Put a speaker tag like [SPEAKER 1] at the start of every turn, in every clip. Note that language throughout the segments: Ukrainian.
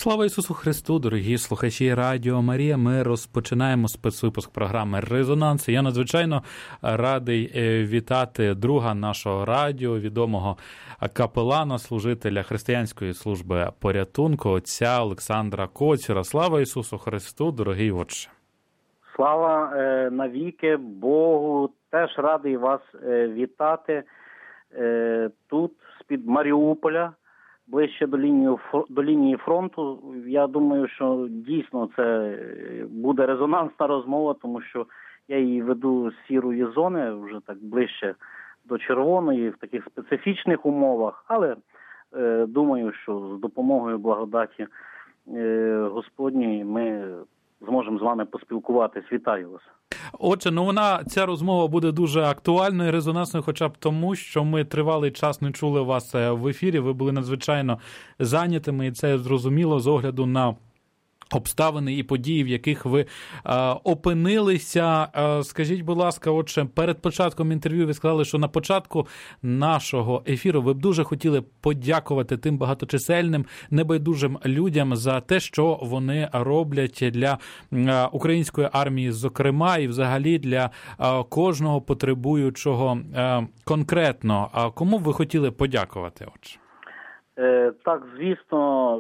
[SPEAKER 1] Слава Ісусу Христу, дорогі слухачі Радіо Марія. Ми розпочинаємо спецвипуск програми «Резонанс». Я надзвичайно радий вітати друга нашого радіо, відомого капелана, служителя Християнської служби порятунку, отця Олександра Коцюра. Слава Ісусу Христу, дорогий отче.
[SPEAKER 2] Слава навіки Богу. Теж радий вас вітати тут, з-під Маріуполя, ближче до лінії фронту. Я думаю, що дійсно це буде резонансна розмова, тому що я її веду з сірої зони, вже так ближче до червоної, в таких специфічних умовах, але думаю, що з допомогою благодаті Господньої ми зможемо з вами поспілкуватись. Вітаю вас.
[SPEAKER 1] Отже, ця розмова буде дуже актуальною, резонансною, хоча б тому, що ми тривалий час не чули вас в ефірі, ви були надзвичайно зайнятими, і це зрозуміло з огляду на обставини і події, в яких ви опинилися. Скажіть, будь ласка, отже, перед початком інтерв'ю ви сказали, що на початку нашого ефіру ви б дуже хотіли подякувати тим багаточисельним, небайдужим людям за те, що вони роблять для української армії, зокрема, і взагалі для кожного потребуючого конкретно. А кому б ви хотіли подякувати, отже?
[SPEAKER 2] Так, звісно,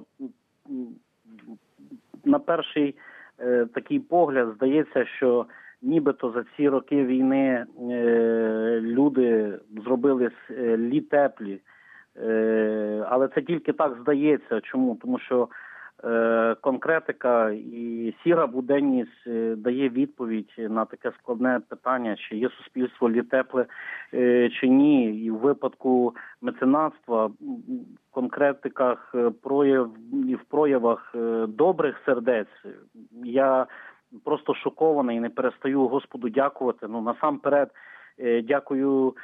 [SPEAKER 2] на перший такий погляд здається, що нібито за ці роки війни люди зробили теплі. Але це тільки так здається. Чому? Тому що конкретика і сіра буденність дає відповідь на таке складне питання, чи є суспільство тепле, чи ні. І в випадку меценатства, в конкретиках і в проявах добрих сердець я просто шокований і не перестаю Господу дякувати. Насамперед дякую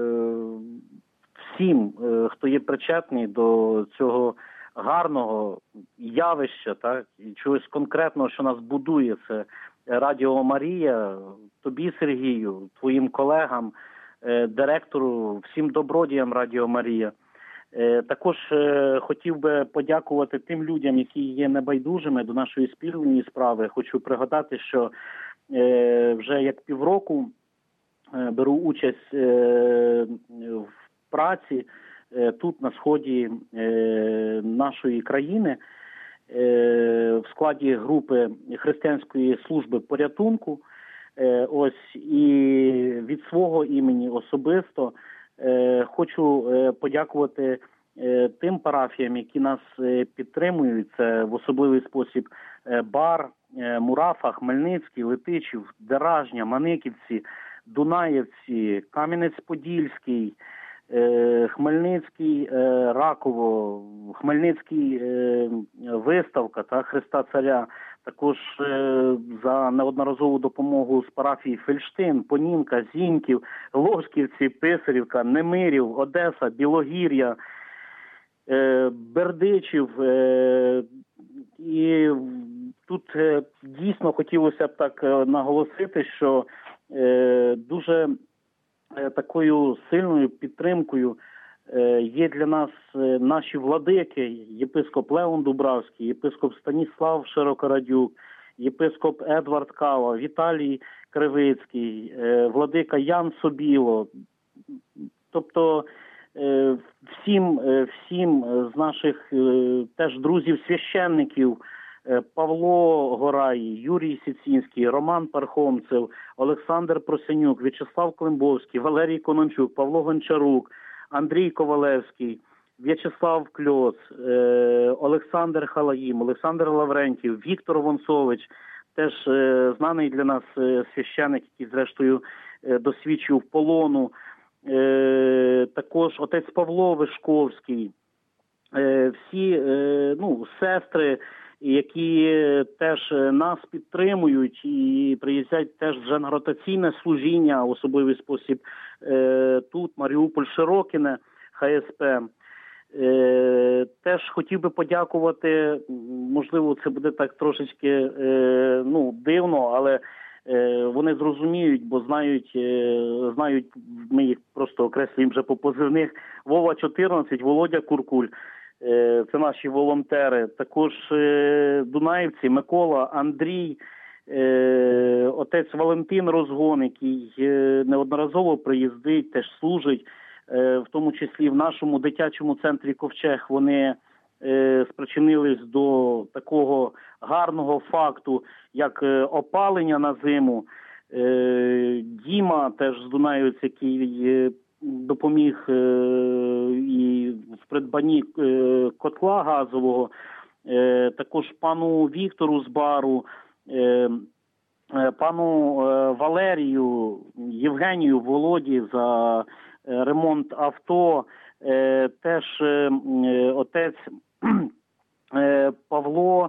[SPEAKER 2] всім, хто є причетний до цього гарного явища, так, і чогось конкретного, що нас будує. Це Радіо Марія, тобі, Сергію, твоїм колегам, директору, всім добродіям Радіо Марія. Також хотів би подякувати тим людям, які є небайдужими до нашої спільної справи. Хочу пригадати, що вже як півроку беру участь в праці тут, на сході нашої країни, в складі групи Християнської служби порятунку. І від свого імені особисто хочу подякувати тим парафіям, які нас підтримують. Це в особливий спосіб Бар, Мурафа, Хмельницький, Летичів, Деражня, Маниківці, Дунаєвці, Кам'янець-Подільський, Хмельницький, Раково, Хмельницький Виставка та Христа Царя, також за неодноразову допомогу з парафії Фельштин, Понінка, Зіньків, Ложківці, Писарівка, Немирів, Одеса, Білогір'я, Бердичів. І тут дійсно хотілося б так наголосити, що дуже такою сильною підтримкою є для нас наші владики, єпископ Леон Дубравський, єпископ Станіслав Широкорадюк, єпископ Едвард Кава, Віталій Кривицький, владика Ян Собіло. Тобто всім з наших теж друзів-священників, Павло Горай, Юрій Сіцінський, Роман Пархомцев, Олександр Просянюк, В'ячеслав Климбовський, Валерій Конончук, Павло Гончарук, Андрій Ковалевський, В'ячеслав Кльоц, Олександр Халаїм, Олександр Лаврентів, Віктор Вонсович, теж знаний для нас священик, який зрештою досвідчив полону, також отець Павло Вишковський, всі сестри, які теж нас підтримують і приїздять теж вже на ротаційне служіння, в особливий спосіб тут, Маріуполь, Широкине, ХСП. Теж хотів би подякувати, можливо, це буде так трошечки дивно, але вони зрозуміють, бо знають, ми їх просто окреслюємо вже по позивних, Вова 14, Володя Куркуль, Це наші волонтери. Також дунаївці Микола, Андрій, отець Валентин Розгон, який неодноразово приїздить, теж служить, в тому числі в нашому дитячому центрі «Ковчег» вони спричинились до такого гарного факту, як опалення на зиму. Діма теж з Дунаївець, який допоміг і в придбанні котла газового, також пану Віктору з бару, пану Валерію, Євгенію, Володі за ремонт авто, теж отець Павло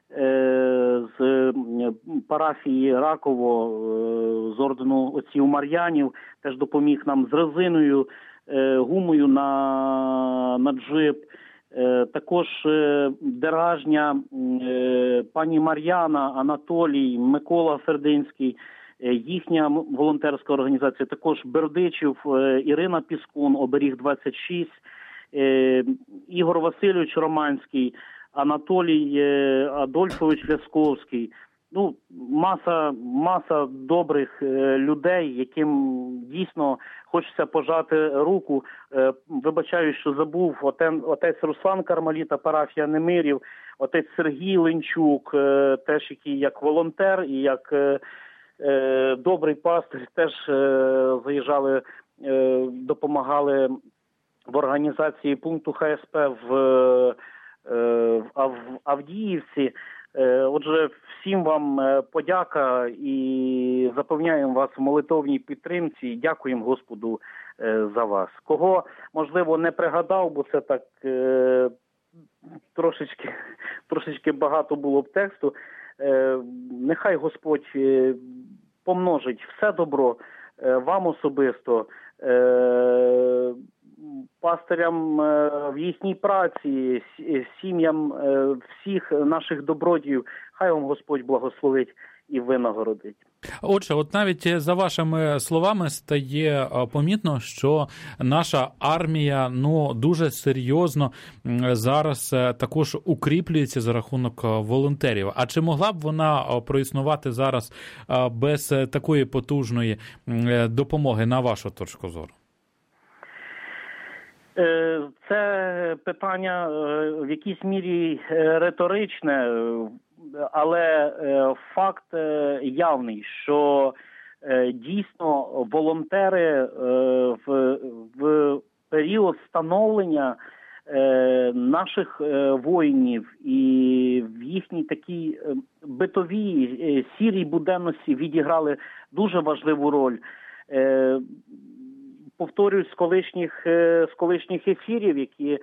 [SPEAKER 2] з парафії Раково, з ордену отців Мар'янів, теж допоміг нам з резиною, гумою на джип. Також Деражня, пані Мар'яна, Анатолій, Микола Фердинський, їхня волонтерська організація, також Бердичів, Ірина Піскун, Оберіг 26, Ігор Васильович Романський, Анатолій Адольфович Лясковський. Ну, маса добрих людей, яким дійсно хочеться пожати руку. Вибачаю, що забув отець Руслан Кармаліта, парафія Немирів, отець Сергій Ленчук, теж який як волонтер і як добрий пастир, теж заїжджали, допомагали в організації пункту ХСП в Авдіївці. Отже, всім вам подяка і запевняємо вас в молитовній підтримці і дякуємо Господу за вас. Кого, можливо, не пригадав, бо це так трошечки багато було б тексту. Нехай Господь помножить все добро вам особисто, пастирям в їхній праці, сім'ям всіх наших добродіїв. Хай вам Господь благословить і винагородить.
[SPEAKER 1] Отже, от навіть за вашими словами стає помітно, що наша армія дуже серйозно зараз також укріплюється за рахунок волонтерів. А чи могла б вона проіснувати зараз без такої потужної допомоги, на вашу точку зору?
[SPEAKER 2] Це питання в якійсь мірі риторичне, але факт явний, що дійсно волонтери в період становлення наших воїнів і в їхній такій битовій сірій буденності відіграли дуже важливу роль. Повторюсь, з колишніх ефірів, які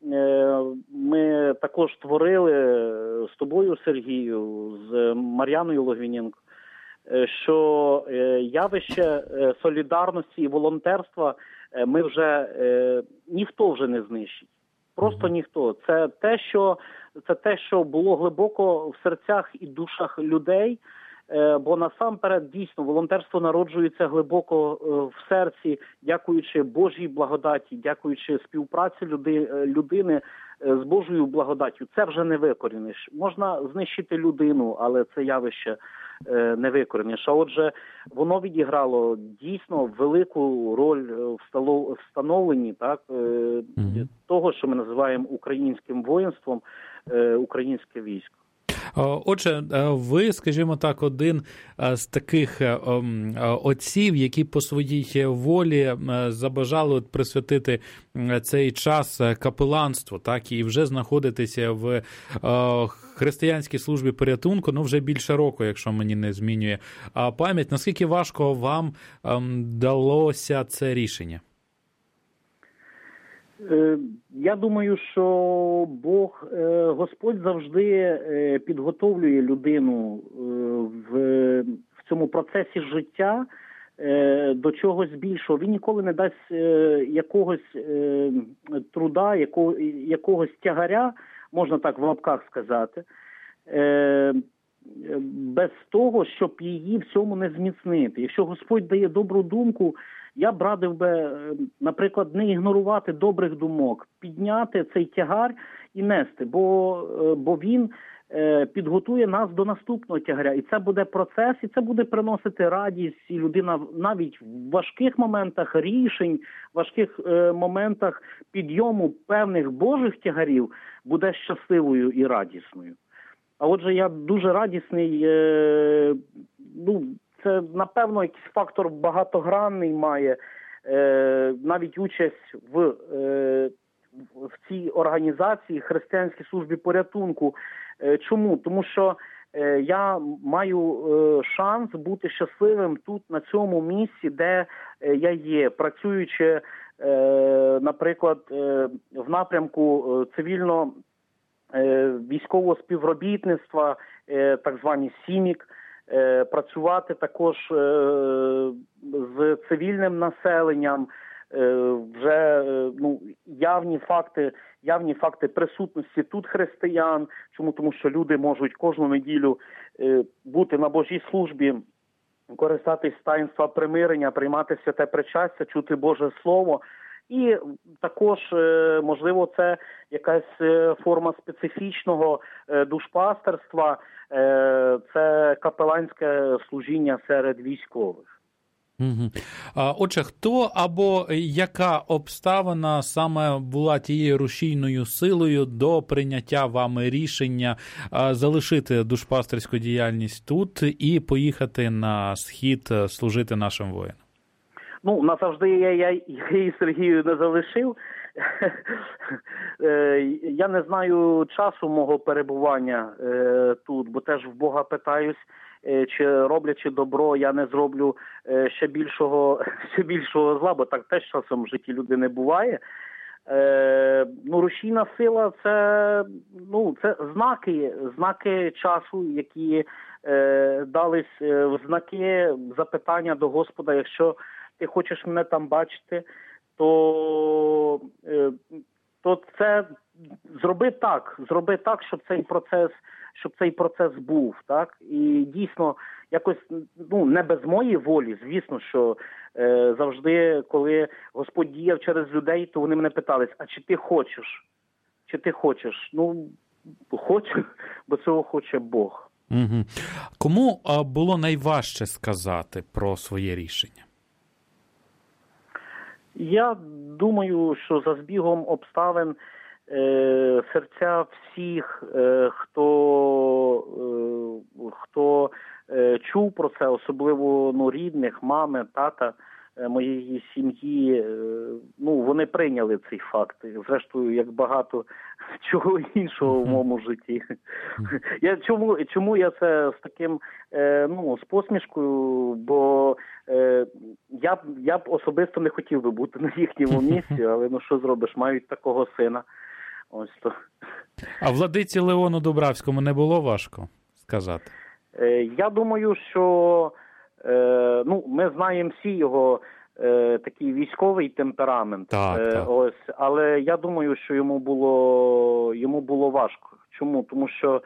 [SPEAKER 2] ми також творили з тобою, Сергію, з Мар'яною Логвиненко, що явище солідарності і волонтерства ніхто вже не знищить. Просто ніхто. Це те, що було глибоко в серцях і душах людей. Бо насамперед, дійсно, волонтерство народжується глибоко в серці, дякуючи Божій благодаті, дякуючи співпраці людини з Божою благодаттю. Це вже не викоріниш. Можна знищити людину, але це явище не викоріниш. А отже, воно відіграло дійсно велику роль в становленні того, що ми називаємо українським воїнством, українське військо.
[SPEAKER 1] Отже, ви, скажімо так, один з таких отців, які по своїй волі забажали присвятити цей час капеланству, так, і вже знаходитися в християнській службі порятунку, вже більше року, якщо мені не змінює пам'ять. Наскільки важко вам далося це рішення?
[SPEAKER 2] Я думаю, що Господь завжди підготовлює людину в цьому процесі життя до чогось більшого. Він ніколи не дасть якогось труда, якогось тягаря, можна так в лапках сказати, без того, щоб її в цьому не зміцнити. Якщо Господь дає добру думку, я б радив би, наприклад, не ігнорувати добрих думок, підняти цей тягар і нести, бо він підготує нас до наступного тягаря. І це буде процес, і це буде приносити радість, і людина навіть в важких моментах рішень, важких моментах підйому певних Божих тягарів буде щасливою і радісною. А отже, я дуже радісний, це, напевно, якийсь фактор багатогранний має, навіть участь в цій організації Християнській службі порятунку. Чому? Тому що я маю шанс бути щасливим тут, на цьому місці, де я є, працюючи, наприклад, в напрямку цивільно-військового співробітництва, так звані СІМІК, працювати також з цивільним населенням, вже явні факти присутності тут християн. Чому? Тому що люди можуть кожну неділю бути на Божій службі, користатись таїнства примирення, приймати святе причастя, чути Боже Слово. І також, можливо, це якась форма специфічного душпастерства, це капеланське служіння серед військових.
[SPEAKER 1] Отже, хто або яка обставина саме була тією рушійною силою до прийняття вами рішення залишити душпастерську діяльність тут і поїхати на схід служити нашим воїнам?
[SPEAKER 2] Назавжди я її, Сергію, не залишив. Я не знаю часу мого перебування тут, бо теж в Бога питаюсь, чи роблячи добро, я не зроблю ще більшого зла, бо так теж часом в житті людини буває. Рушійна сила – це знаки часу, які дались в знаки запитання до Господа. Якщо ти хочеш мене там бачити, то це зроби так, щоб цей процес був, так? І дійсно якось, не без моєї волі, звісно, що завжди, коли Господь діяв через людей, то вони мене питались: а чи ти хочеш? Чи ти хочеш? Хочу, бо цього хоче Бог.
[SPEAKER 1] Угу. Кому було найважче сказати про своє рішення?
[SPEAKER 2] Я думаю, що за збігом обставин серця всіх, хто чув про це, особливо рідних, мами, тата, моєї сім'ї, вони прийняли цей факт. Зрештою, як багато чого іншого в моєму житті. Чому я це з таким, з посмішкою, бо я б особисто не хотів би бути на їхньому місці, але що зробиш, мають такого сина. Ось то.
[SPEAKER 1] А владиці Леону Дубравському не було важко сказати?
[SPEAKER 2] Я думаю, що ми знаємо всі його такий військовий темперамент.
[SPEAKER 1] Так.
[SPEAKER 2] Ось, але я думаю, що йому було важко. Чому? Тому що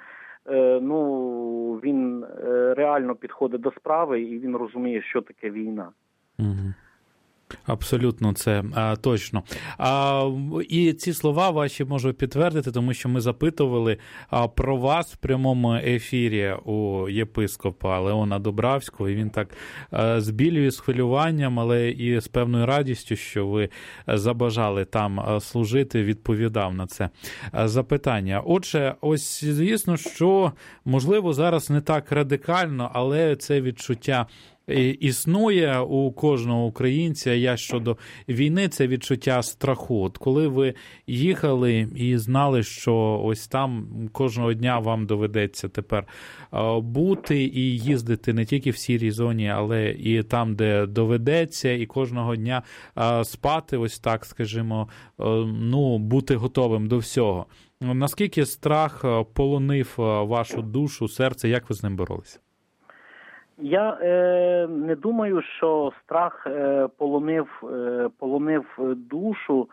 [SPEAKER 2] він реально підходить до справи і він розуміє, що таке війна.
[SPEAKER 1] Угу. Абсолютно, це точно. І ці слова ваші можу підтвердити, тому що ми запитували про вас в прямому ефірі у єпископа Леона Дубравського, і він так з біллю і з хвилюванням, але і з певною радістю, що ви забажали там служити, відповідав на це запитання. Отже, ось звісно, що можливо зараз не так радикально, але це відчуття існує у кожного українця. Я щодо війни, це відчуття страху. От коли ви їхали і знали, що ось там кожного дня вам доведеться тепер бути і їздити не тільки в сірій зоні, але і там, де доведеться, і кожного дня спати, ось так, скажімо, бути готовим до всього. Наскільки страх полонив вашу душу, серце, як ви з ним боролися?
[SPEAKER 2] Я не думаю, що страх полонив душу.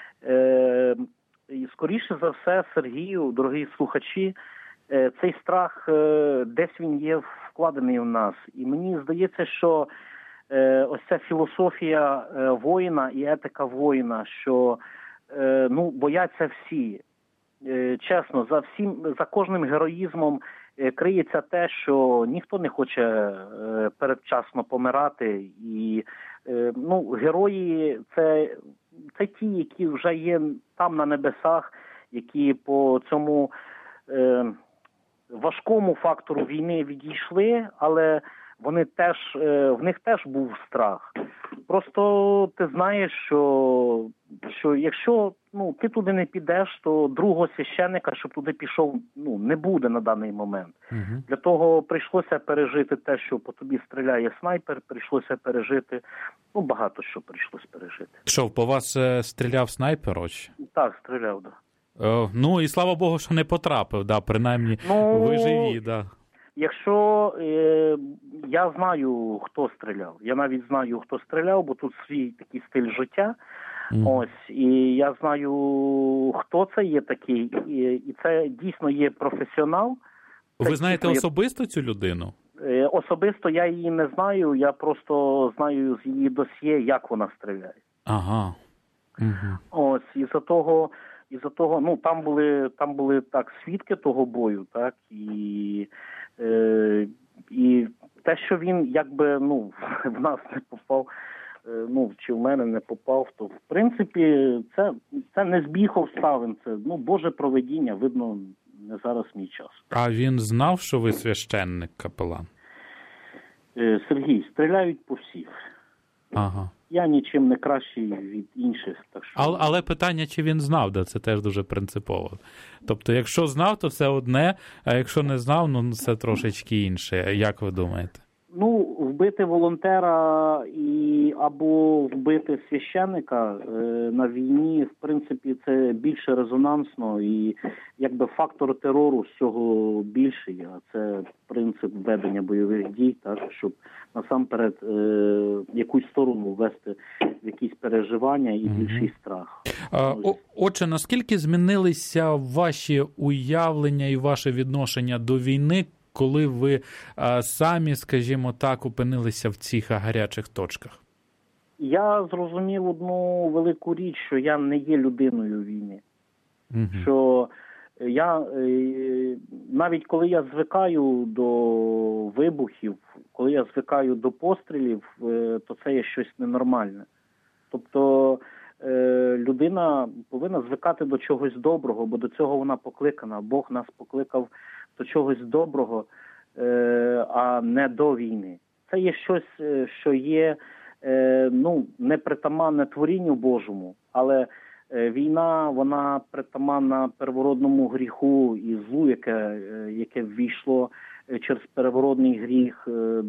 [SPEAKER 2] Скоріше за все, Сергію, дорогі слухачі, цей страх десь він є вкладений в нас. І мені здається, що ось ця філософія воїна і етика воїна, що бояться всі. Чесно, за кожним героїзмом криється те, що ніхто не хоче передчасно помирати. І герої це ті, які вже є там на небесах, які по цьому важкому фактору війни відійшли, але вони теж, в них теж був страх. Просто ти знаєш, що якщо ти туди не підеш, то другого священника, щоб туди пішов, не буде на даний момент.
[SPEAKER 1] Угу.
[SPEAKER 2] Для того прийшлося пережити те, що по тобі стріляє снайпер, прийшлося пережити, багато що прийшлося пережити.
[SPEAKER 1] Що, по вас стріляв снайпер, отче?
[SPEAKER 2] Так, стріляв, так.
[SPEAKER 1] І слава Богу, що не потрапив, принаймні ви живі,
[SPEAKER 2] Якщо я знаю, хто стріляв. Я навіть знаю, хто стріляв, бо тут свій такий стиль життя. Ось, і я знаю, хто це є такий, і це дійсно є професіонал.
[SPEAKER 1] Ви знаєте особисто цю людину?
[SPEAKER 2] Особисто я її не знаю, я просто знаю з її досьє, як вона стріляє.
[SPEAKER 1] Ага. Угу.
[SPEAKER 2] Ось, із-за того, там були так свідки того бою, так, і те, що він якби, в нас не попав, чи в мене не попав, то в принципі це не збіг обставин, це Боже провидіння, видно, не зараз мій час.
[SPEAKER 1] А він знав, що ви священник, капелан?
[SPEAKER 2] Сергій, стріляють по всіх.
[SPEAKER 1] Ага.
[SPEAKER 2] Я нічим не кращий від інших. Так що...
[SPEAKER 1] Але питання, чи він знав, це теж дуже принципово. Тобто, якщо знав, то це одне, а якщо не знав, це трошечки інше. Як ви думаєте?
[SPEAKER 2] Вбити волонтера або вбити священника на війні, в принципі, це більше резонансно і якби фактор терору з цього більший, а це принцип ведення бойових дій, так, щоб насамперед якусь сторону ввести в якісь переживання і більший страх.
[SPEAKER 1] Отже, наскільки змінилися ваші уявлення і ваше відношення до війни, коли ви самі, скажімо так, опинилися в цих гарячих точках?
[SPEAKER 2] Я зрозумів одну велику річ, що я не є людиною війни.
[SPEAKER 1] Угу.
[SPEAKER 2] Що я, навіть коли я звикаю до вибухів, коли я звикаю до пострілів, то це є щось ненормальне. Тобто людина повинна звикати до чогось доброго, бо до цього вона покликана. Бог нас покликав до чогось доброго, а не до війни. Це є щось, що є непритаманне творінню Божому, але війна, вона притаманна первородному гріху і злу, яке ввійшло через первородний гріх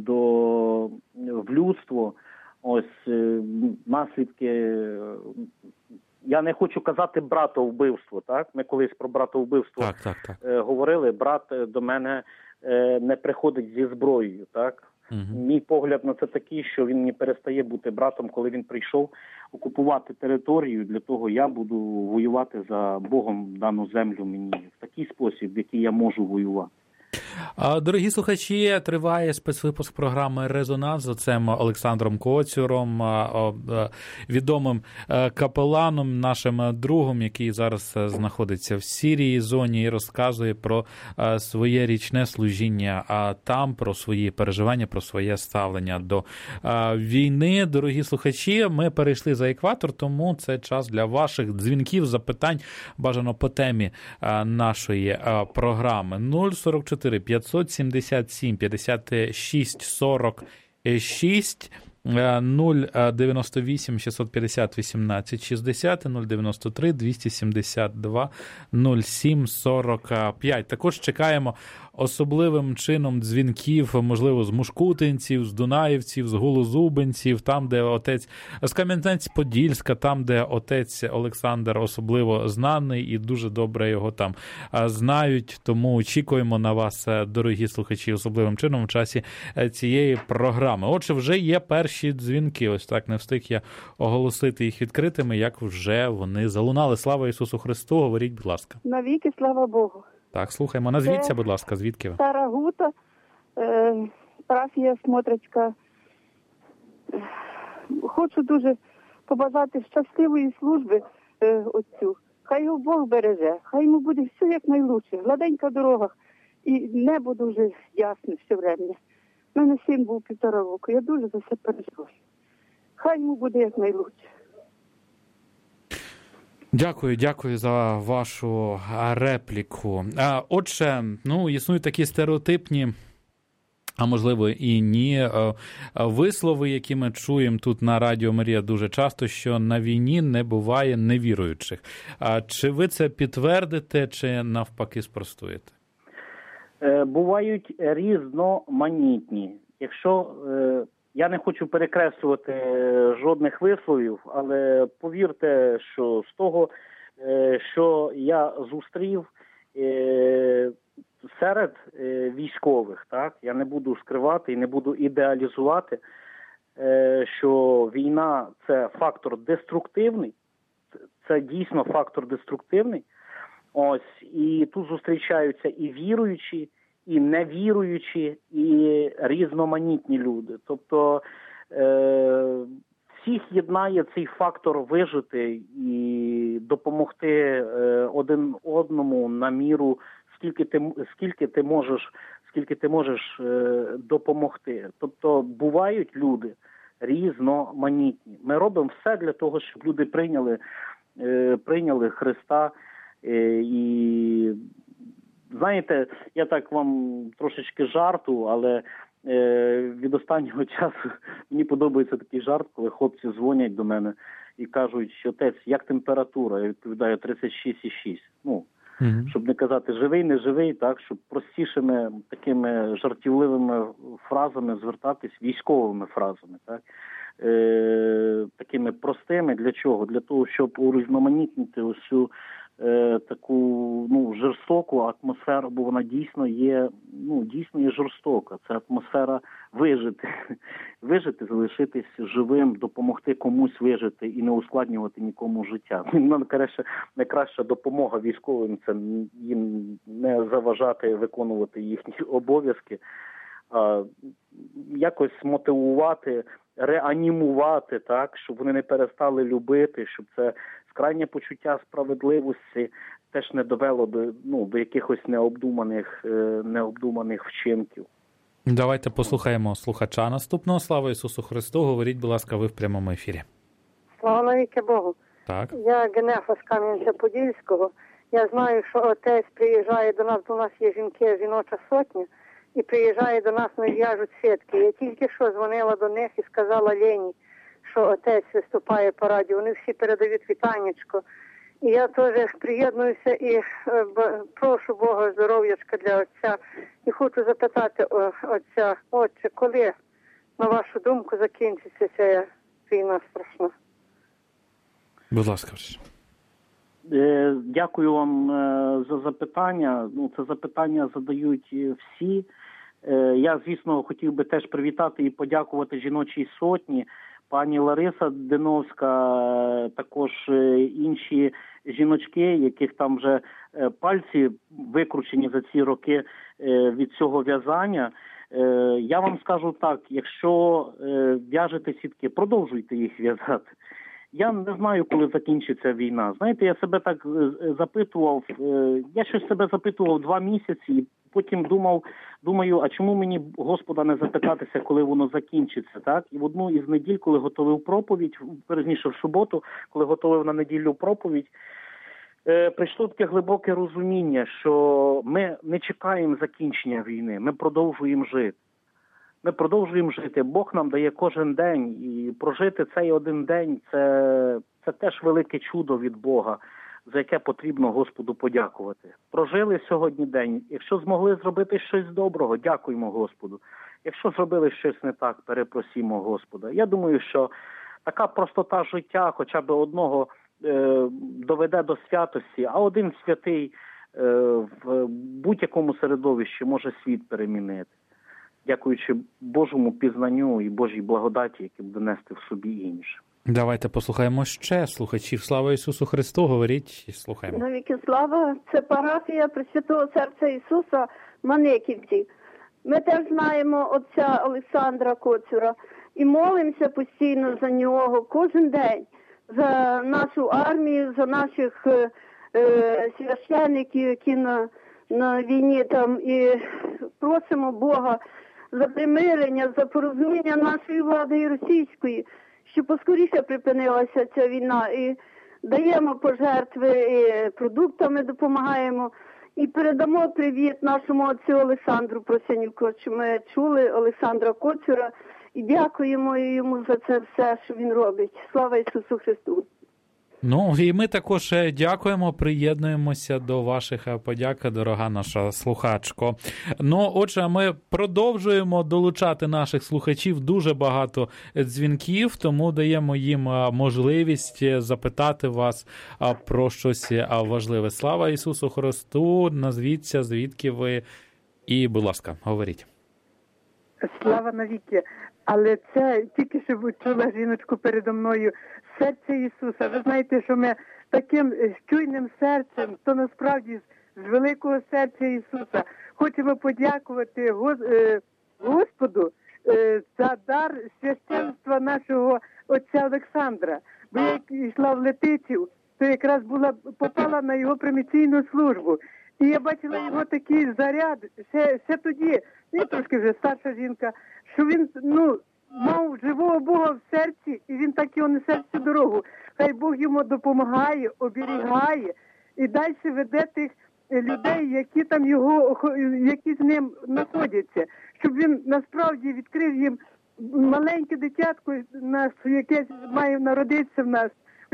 [SPEAKER 2] в людство. Ось наслідки, я не хочу казати братовбивство, так? Ми колись про братовбивство говорили, брат до мене не приходить зі зброєю, так? Угу. Мій погляд на це такий, що він не перестає бути братом, коли він прийшов окупувати територію, для того я буду воювати за Богом дану землю мені в такий спосіб, в який я можу воювати.
[SPEAKER 1] Дорогі слухачі, триває спецвипуск програми «Резонанс» з отцем Олександром Коцюром, відомим капеланом, нашим другом, який зараз знаходиться в Сирії зоні і розказує про своє річне служіння там, про свої переживання, про своє ставлення до війни. Дорогі слухачі, ми перейшли за екватор, тому це час для ваших дзвінків, запитань, бажано по темі нашої програми. 044 577 56 46 098 650 18 60 093 272 07 45. Також чекаємо особливим чином дзвінків, можливо, з мушкутинців, з дунаївців, з голозубенців, там, де отець, з Кам'янець-Подільська, там, де отець Олександр особливо знаний і дуже добре його там знають. Тому очікуємо на вас, дорогі слухачі, особливим чином в часі цієї програми. Отже, вже є перші дзвінки. Ось так не встиг я оголосити їх відкритими, як вже вони залунали. Слава Ісусу Христу! Говоріть, будь ласка.
[SPEAKER 3] Навіки, слава Богу.
[SPEAKER 1] Так, слухаємо. Назвіться, будь ласка, звідки ви?
[SPEAKER 3] Стара Гута, парафія Смотрицька. Хочу дуже побажати щасливої служби отцю. Хай його Бог береже, хай йому буде все як найлучше, гладенька дорога і небо дуже ясне все время. У мене син був 1,5 року, я дуже за це переживаю. Хай йому буде як найлучше.
[SPEAKER 1] Дякую за вашу репліку. Отже, існують такі стереотипні, а можливо і ні, вислови, які ми чуємо тут на Радіо Марія дуже часто, що на війні не буває невіруючих. Чи ви це підтвердите, чи навпаки спростуєте?
[SPEAKER 2] Бувають різноманітні. Якщо я не хочу перекреслювати жодних висловів, але повірте, що з того, що я зустрів серед військових, так, я не буду скривати і не буду ідеалізувати, що війна – це фактор деструктивний, це дійсно фактор деструктивний. Ось, і тут зустрічаються і віруючі, і невіруючі, і різноманітні люди. Тобто всіх єднає цей фактор вижити і допомогти один одному на міру, скільки ти можеш допомогти. Тобто бувають люди різноманітні. Ми робимо все для того, щоб люди прийняли Христа. І знаєте, я так вам трошечки жарту, але від останнього часу мені подобається такий жарт, коли хлопці дзвонять до мене і кажуть, що отець, як температура? Я відповідаю 36,6. Щоб не казати живий, не живий, так, щоб простішими такими жартівливими фразами звертатись, військовими фразами, так, такими простими. Для чого? Для того, щоб урізноманітнити усю таку жорстоку атмосферу, бо вона дійсно є жорстока. Це атмосфера вижити, залишитись живим, допомогти комусь вижити і не ускладнювати нікому життя. Найкраща допомога військовим – це їм не заважати виконувати їхні обов'язки, а якось мотивувати, реанімувати, так, щоб вони не перестали любити, щоб це крайнє почуття справедливості теж не довело до якихось необдуманих вчинків.
[SPEAKER 1] Давайте послухаємо слухача наступного. Слава Ісусу Христу! Говоріть, будь ласка, ви в прямому ефірі.
[SPEAKER 3] Слава навіки Богу!
[SPEAKER 1] Так.
[SPEAKER 3] Я Генефа з Кам'янця-Подільського. Я знаю, що отець приїжджає до нас є жіноча сотня, і приїжджає до нас, ми в'яжуть сітки. Я тільки що дзвонила до них і сказала Лені, що отець виступає по радіо. Вони всі передають вітаннячко. І я теж приєднуюся і прошу Бога здоров'ячка для отця. І хочу запитати отця, отче, коли, на вашу думку, закінчиться ця війна страшна?
[SPEAKER 1] Будь ласка.
[SPEAKER 2] Дякую вам за запитання. Це запитання задають всі. Я, звісно, хотів би теж привітати і подякувати жіночій сотні. Пані Лариса Диновська, також інші жіночки, яких там вже пальці викручені за ці роки від цього в'язання. Я вам скажу так, якщо в'яжете сітки, продовжуйте їх в'язати. Я не знаю, коли закінчиться війна. Знаєте, я себе так запитував, я щось себе запитував 2 місяці, і потім думаю, а чому мені Господа не запитатися, коли воно закінчиться, так? І в одну із неділь, коли готовив проповідь, верніше в суботу, коли готовив на неділю проповідь, прийшло таке глибоке розуміння, що ми не чекаємо закінчення війни, ми продовжуємо жити. Ми продовжуємо жити. Бог нам дає кожен день. І прожити цей один день – це теж велике чудо від Бога, за яке потрібно Господу подякувати. Прожили сьогодні день. Якщо змогли зробити щось доброго, дякуємо Господу. Якщо зробили щось не так, перепросімо Господа. Я думаю, що така простота життя хоча б одного доведе до святості, а один святий в будь-якому середовищі може світ перемінити. Дякуючи Божому пізнанню і Божій благодаті, які буде нести в собі інше.
[SPEAKER 1] Давайте послухаємо ще слухачів. Слава Ісусу Христу! Говоріть і слухаємо.
[SPEAKER 4] Навіки слава! Це парафія Пресвятого Серця Ісуса Манеківці. Ми теж знаємо отця Олександра Коцюра. і молимося постійно за нього, кожен день, за нашу армію, за наших священників, які на війні там, і просимо Бога за примирення, за порозуміння нашої влади і російської, щоб поскоріше припинилася ця війна. І даємо пожертви, і продуктами допомагаємо. І передамо привіт нашому отцю Олександру Просянюку, що ми чули Олександра Коцюра, і дякуємо йому за це все, що він робить. Слава Ісусу Христу!
[SPEAKER 1] Ну, і ми також дякуємо, приєднуємося до ваших подяк, дорога наша слухачко. Ну, отже, ми продовжуємо долучати наших слухачів, дуже багато дзвінків, тому даємо їм можливість запитати вас про щось важливе. Слава Ісусу Христу, назвіться, звідки ви, і, будь ласка, говоріть.
[SPEAKER 5] Слава навіки. Але це тільки що чула жіночку передо мною. Серце Ісуса. Ви знаєте, що ми таким чуйним серцем, то насправді з великого серця Ісуса хочемо подякувати Господу за дар священства нашого отця Олександра. Бо я йшла в Летичів, то якраз попала на його приміційну службу. І я бачила його такий заряд, ще тоді, я трошки вже старша жінка, що він, мав живого Бога в серці, і він так його несе всю дорогу. Хай Бог йому допомагає, оберігає і далі веде тих людей, які там які з ним знаходяться. Щоб він насправді відкрив їм маленьке дитятко, яке має народитися в нас.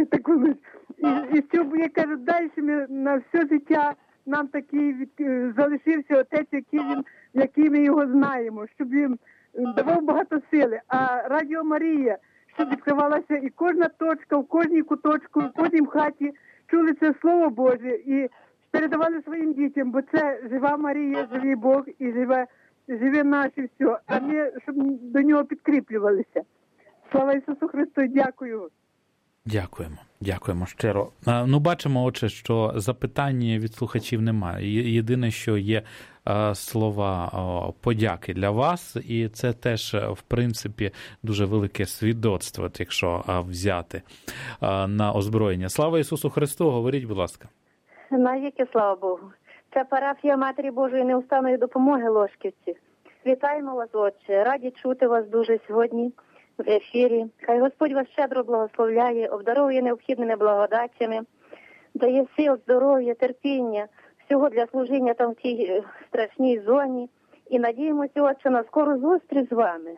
[SPEAKER 5] І щоб, я кажу, далі ми на все життя нам такий залишився отець, який ми його знаємо, щоб він давав багато сили. А Радіо Марія, щоб відкривалася і кожна точка, в кожній куточку, в кожній хаті чули це Слово Боже і передавали своїм дітям, бо це жива Марія, живий Бог і живе наше все. А ми, щоб до нього підкріплювалися. Слава Ісусу Христу, дякую.
[SPEAKER 1] Дякуємо щиро. Ну, бачимо, отже, що запитань від слухачів немає. Єдине, що є слова подяки для вас, і це теж, в принципі, дуже велике свідоцтво, якщо взяти на озброєння. Слава Ісусу Христу, говоріть, будь ласка.
[SPEAKER 6] Навіки, слава Богу. Це парафія Матері Божої Неустанної допомоги Лошківці. Вітаємо вас, Отче. Раді чути вас дуже сьогодні в ефірі. Хай Господь вас щедро благословляє, обдаровує необхідними благодаттями, дає сил, здоров'я, терпіння, всього для служіння там в тій страшній зоні. І надіємося, Отче, на скору зустріч з вами.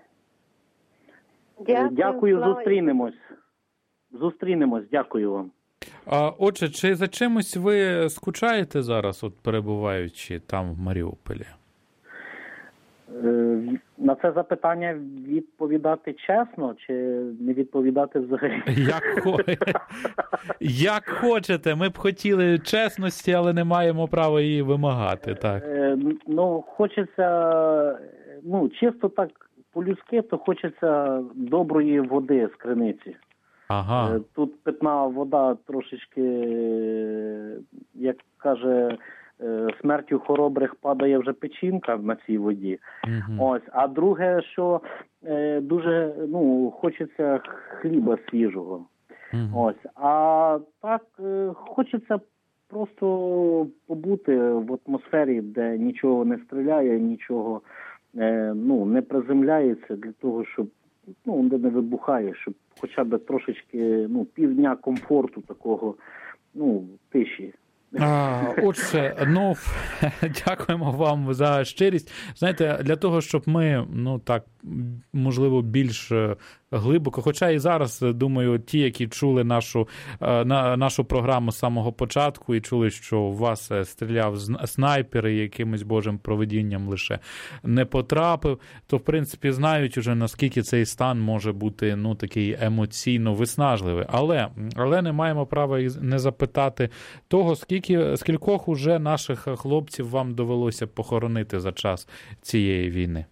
[SPEAKER 2] Дякую, зустрінемось, дякую вам.
[SPEAKER 1] Отже, чи за чимось ви скучаєте зараз, от перебуваючи там в Маріуполі?
[SPEAKER 2] На це запитання відповідати чесно чи не відповідати взагалі?
[SPEAKER 1] Як хочете. Ми б хотіли чесності, але не маємо права її вимагати. Так.
[SPEAKER 2] Хочеться, чисто так по-людськи, то хочеться доброї води з криниці.
[SPEAKER 1] Ага.
[SPEAKER 2] Тут питна вода трошечки, як каже, смертю хоробрих падає вже печінка на цій воді. Ось. А друге, що дуже хочеться хліба свіжого. Ось. А так хочеться просто побути в атмосфері, де нічого не стріляє, нічого не приземляється, для того, щоб де не вибухає, щоб хоча б трошечки півдня комфорту такого, тиші.
[SPEAKER 1] Отже, дякуємо вам за щирість. Знаєте, для того, щоб ми, можливо, більш глибоко, хоча і зараз, думаю, ті, які чули нашу програму з самого початку і чули, що у вас стріляв снайпер і якимось Божим провидінням лише не потрапив, то, в принципі, знають уже, наскільки цей стан може бути, такий емоційно виснажливий. Але не маємо права не запитати того, скількох уже наших хлопців вам довелося похоронити за час цієї війни?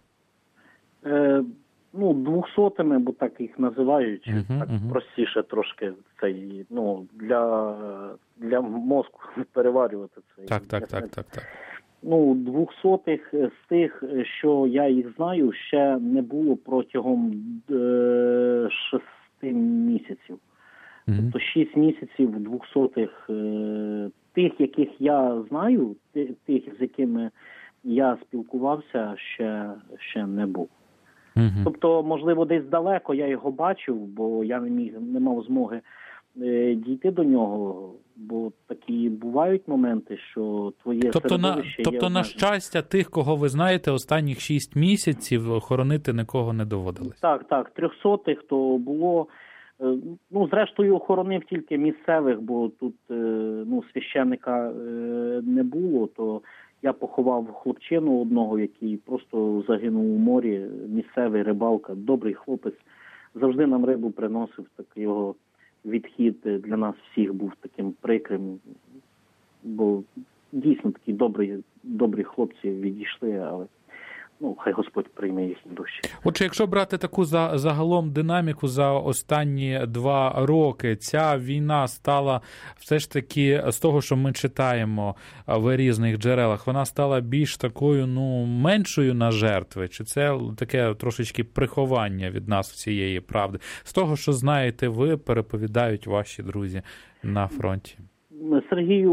[SPEAKER 2] 200-ми, бо так їх називають, простіше трошки для мозку переварювати це.
[SPEAKER 1] Так.
[SPEAKER 2] 200-х з тих, що я їх знаю, ще не було протягом 6 місяців. Тобто 6 місяців 200-х тих, яких я знаю, тих, з якими я спілкувався, ще не був. Тобто, можливо, десь далеко я його бачив, бо я не мав змоги дійти до нього, бо такі бувають моменти, що твоє середовище є
[SPEAKER 1] Тобто, на щастя, тих, кого ви знаєте, останніх 6 місяців хоронити нікого не доводилось?
[SPEAKER 2] Так, 300-х то було. Зрештою, охоронив тільки місцевих, бо тут священника не було, то я поховав хлопчину одного, який просто загинув у морі, місцевий рибалка, добрий хлопець, завжди нам рибу приносив, так його відхід для нас всіх був таким прикрим, бо дійсно такі добрі хлопці відійшли, але хай Господь прийме їхні душі.
[SPEAKER 1] Отже, якщо брати таку загалом динаміку за останні 2 роки, ця війна стала все ж таки, з того, що ми читаємо в різних джерелах, вона стала більш такою, меншою на жертви? Чи це таке трошечки приховання від нас цієї правди? З того, що знаєте ви, переповідають ваші друзі на фронті.
[SPEAKER 2] Сергію,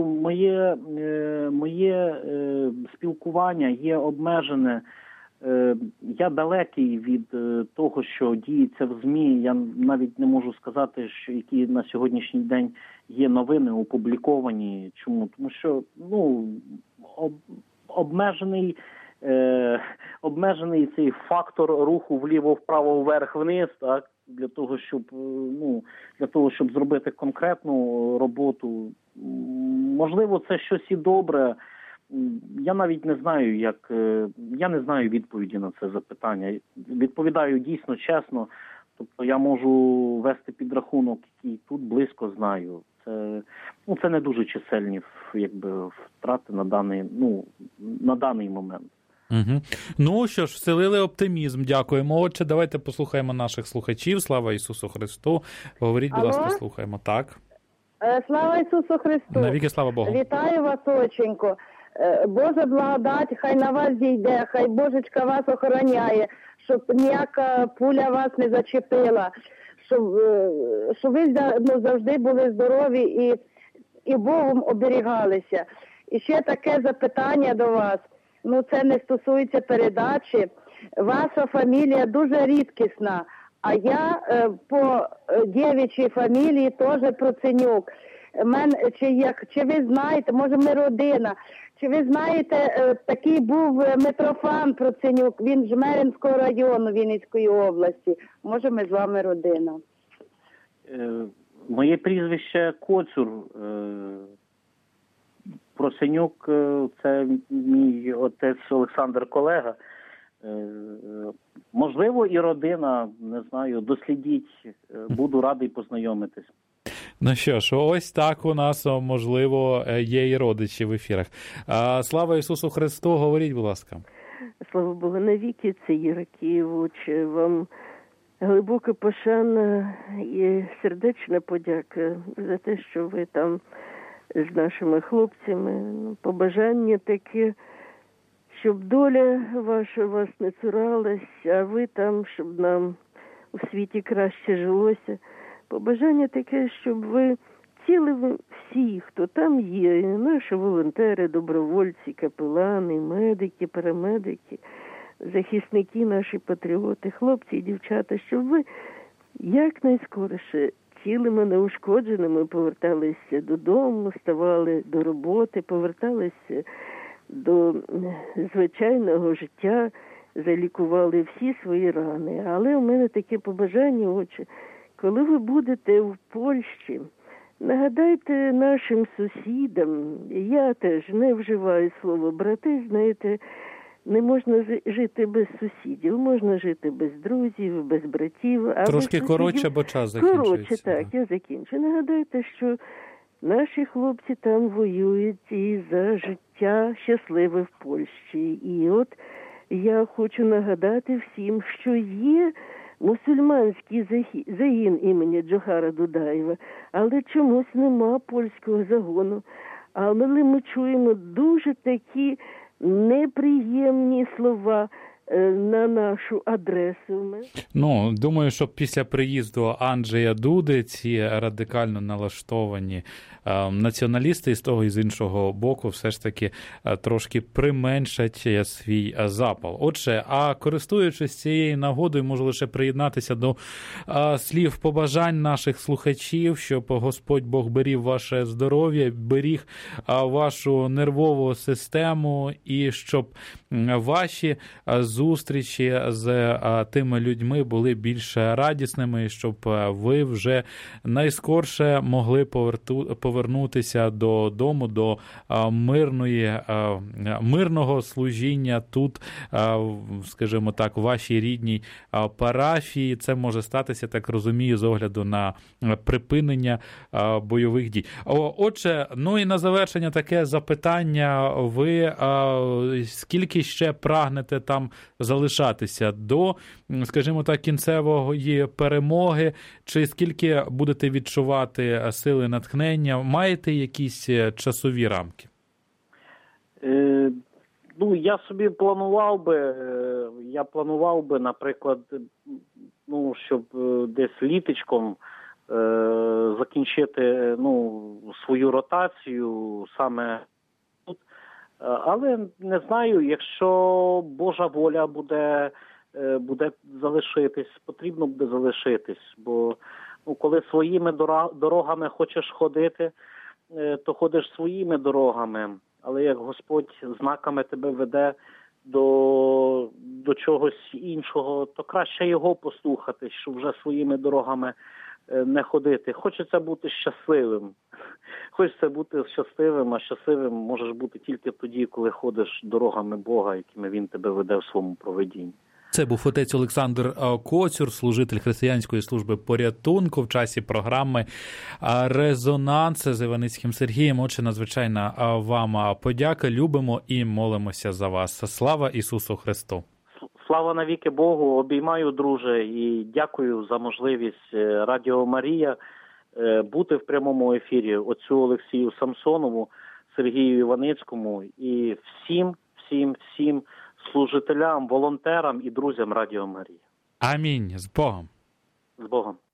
[SPEAKER 2] моє спілкування є обмежене. Я далекий від того, що діється в ЗМІ. Я навіть не можу сказати, що які на сьогоднішній день є новини опубліковані. Чому? Тому що обмежений цей фактор руху вліво, вправо, вверх, вниз, так, для того, щоб зробити конкретну роботу. Можливо, це щось і добре. Я навіть не знаю, я не знаю відповіді на це запитання. Відповідаю дійсно чесно. Тобто я можу вести підрахунок, який тут близько знаю. Це не дуже чисельні втрати на даний момент.
[SPEAKER 1] Угу. Ну що ж, вселили оптимізм, дякуємо. Отже, давайте послухаємо наших слухачів. Слава Ісусу Христу. Говоріть, будь ласка, слухаємо. Так.
[SPEAKER 7] Слава Ісусу Христу.
[SPEAKER 1] Навіки слава Богу.
[SPEAKER 7] Вітаю вас, оченько. Божа благодать, хай на вас зійде, хай Божечка вас охороняє, щоб ніяка пуля вас не зачепила, щоб ви завжди були здорові і Богом оберігалися. І ще таке запитання до вас. Це не стосується передачі. Ваша фамілія дуже рідкісна, а я по дівчій фамілії теж Проценюк. Чи ви знаєте, може ми родина, чи ви знаєте, такий був Митрофан Проценюк, він з Жмеринського району Вінницької області. Може ми з вами родина?
[SPEAKER 2] Моє прізвище Коцюр. Проценюк – це мій отець Олександр колега. Можливо, і родина, не знаю, дослідіть, буду радий познайомитись.
[SPEAKER 1] Ну що ж, ось так у нас, можливо, є і родичі в ефірах. Слава Ісусу Христу, говоріть, будь ласка.
[SPEAKER 8] Слава Богу, навіки, це Іра Київ, отче, вам глибока пошана і сердечна подяка за те, що ви там з нашими хлопцями. Побажання таке, щоб доля ваша вас не цуралась, а ви там, щоб нам у світі краще жилося. Побажання таке, щоб ви цілили всі, хто там є, наші волонтери, добровольці, капелани, медики, парамедики, захисники, наші патріоти, хлопці і дівчата, щоб ви якнайскоріше цілими, неушкодженими поверталися додому, ставали до роботи, поверталися до звичайного життя, залікували всі свої рани. Але у мене таке побажання, отче, коли ви будете в Польщі, нагадайте нашим сусідам, я теж не вживаю слово брати, знаєте, не можна жити без сусідів, можна жити без друзів, без братів. А
[SPEAKER 1] трошки коротше, бо час закінчується.
[SPEAKER 8] Коротше, так, я закінчу. Нагадайте, що наші хлопці там воюють і за життя щасливе в Польщі. І от я хочу нагадати всім, що є мусульманський загін імені Джохара Дудаєва, але чомусь нема польського загону. Але ми чуємо дуже такі неприємні слова на нашу адресу.
[SPEAKER 1] Ну, думаю, що після приїзду Анджея Дуди ці радикально налаштовані націоналісти з того і з іншого боку все ж таки трошки применшать свій запал. Отже, а користуючись цією нагодою, можу лише приєднатися до слів побажань наших слухачів, щоб Господь Бог беріг ваше здоров'я, беріг вашу нервову систему і щоб ваші зустрічі з тими людьми були більш радісними, щоб ви вже найскорше могли повернутися додому, до мирного служіння тут, скажімо так, в вашій рідній парафії. Це може статися, так розумію, з огляду на припинення бойових дій. Отже, ну і на завершення таке запитання. Ви скільки ще прагнете там залишатися до, скажімо так, кінцевої перемоги? Чи скільки будете відчувати сили натхнення? Маєте якісь часові рамки?
[SPEAKER 2] Ну, я собі планував би, наприклад, ну, щоб десь літочком закінчити, ну, свою ротацію саме тут. Але не знаю, якщо Божа воля буде залишитись, потрібно буде залишитись, бо ну, коли своїми дорогами хочеш ходити, то ходиш своїми дорогами, але як Господь знаками тебе веде до чогось іншого, то краще його послухати, щоб вже своїми дорогами не ходити. Хочеться бути щасливим. Хочеться бути щасливим, а щасливим можеш бути тільки тоді, коли ходиш дорогами Бога, якими Він тебе веде в своєму провидінні.
[SPEAKER 1] Це був отець Олександр Коцюр, служитель Християнської служби порятунку в часі програми «Резонанс» з Іваницьким Сергієм. Отже, надзвичайно вам подяка, любимо і молимося за вас. Слава Ісусу Христу!
[SPEAKER 2] Слава навіки Богу, обіймаю, друже, і дякую за можливість Радіо Марія бути в прямому ефірі отцю Олексію Самсонову, Сергію Іваницькому і всім служителям, волонтерам і друзям Радіо Марія.
[SPEAKER 1] Амінь. З Богом.
[SPEAKER 2] З Богом.